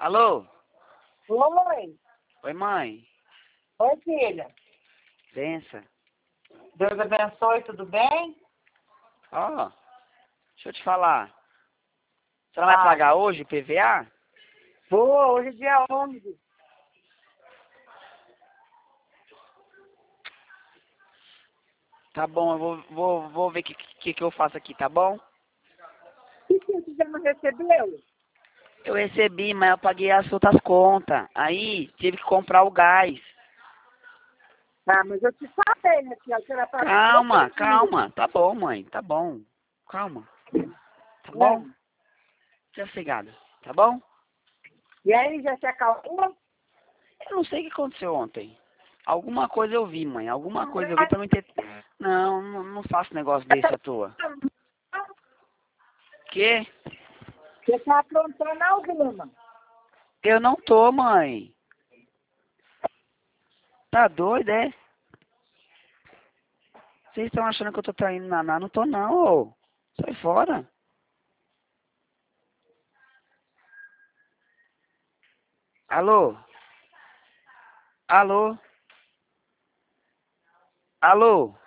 Alô? Oi. Oi, mãe. Oi, filha. Bença. Deus abençoe, tudo bem? Ó, deixa eu te falar. Você não vai pagar hoje o PVA? Vou, hoje é dia 11. Tá bom, eu vou ver o que eu faço aqui, tá bom? E que você já não recebeu? Eu recebi, mas eu paguei as outras contas. Aí tive que comprar o gás. Ah, mas eu te falei, né, filha? Você vai pagar Calma, 30 dias. calma. Tá bom, mãe. Tá bom. Calma. Tá bom? Né? Fica sossegada. Tá bom? E aí, já se acalmou? Eu não sei o que aconteceu ontem. Alguma coisa eu vi, mãe. Alguma coisa eu vi pra não ter... Não faço negócio desse à toa. Quê? Você tá aprontando alguma? Eu não tô, mãe. Tá doido, é? Vocês estão achando que eu tô traindo Naná? Não tô, não, ô. Sai fora. Alô? Alô? Alô?